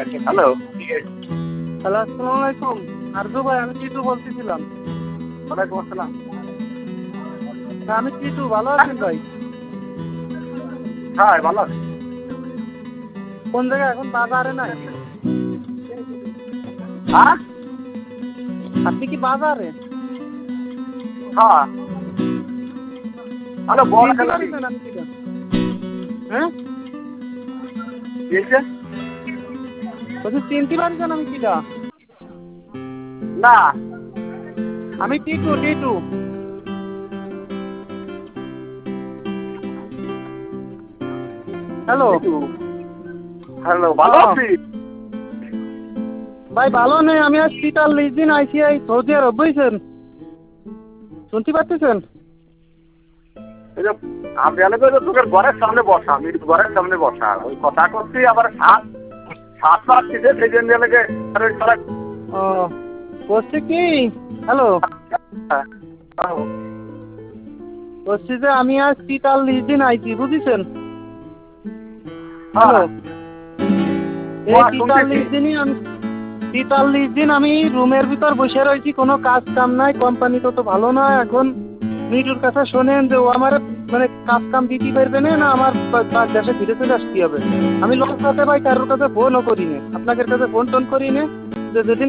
Hello. Hello, আসসালামু আলাইকুম। আরজু ভাই, আমি টিটু বলতেছিলাম। ওয়ালাইকুম আসসালাম। আমি টিটু, ভালো আছেন ভাই? হ্যাঁ, ভালো আছি। কোন জায়গায় এখন, বাজারে নাই? হ্যাঁ? আপনি কি বাজারে? হ্যাঁ। হ্যালো, বল চিনতে খেলা কি? পারছেন আমি কিটা? হ্যাঁ, কি হয়েছে? বলছি চিনতে পারছেন আমি কিটা? না। আমি টিটু, টিটু। হ্যালো। হ্যালো, ভালো আছি। ভাই ভালো নেই, আমি আজ 43 দিন আইসিআই সৌদি আরব, বুঝছেন? শুনতে পাচ্ছেন? এই যে আমি আলাদা তোদের ঘরের সামনে বসা, আমি ঘরের সামনে বসা, ওই কথা করছি আবার শ্বাস পাচ্ছি যে সেই জন্য লেগে ও, বলছি কি, হ্যালো, বলছি যে আমি আজ 43 দিন আইছি, বুঝেছেন? হ্যালো, এই 43 দিনই আমি 43 দিন আমি রুমের ভিতর বসে রয়েছি, কোনো কাজ কাম নাই, কোম্পানি তো ভালো না। এখন মিটুর কাছে শোনেন যে ও আমার মানে কাজ কাম দিতে পারবে না, আমার দেশে ফিরে চলে আসতে হবে। আমি লস রাতে ভাই কারোর কাছে ফোনও করি না, আপনাদের কাছে ফোন টোন করি না, যে যেদিন